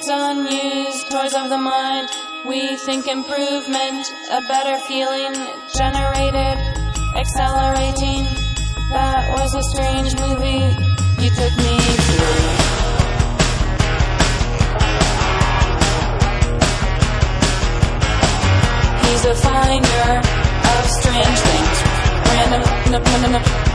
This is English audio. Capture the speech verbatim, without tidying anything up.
unused toys of the mind. We think improvement, a better feeling, generated, accelerating. That was a strange movie you took me through. He's a finder of strange things. Random,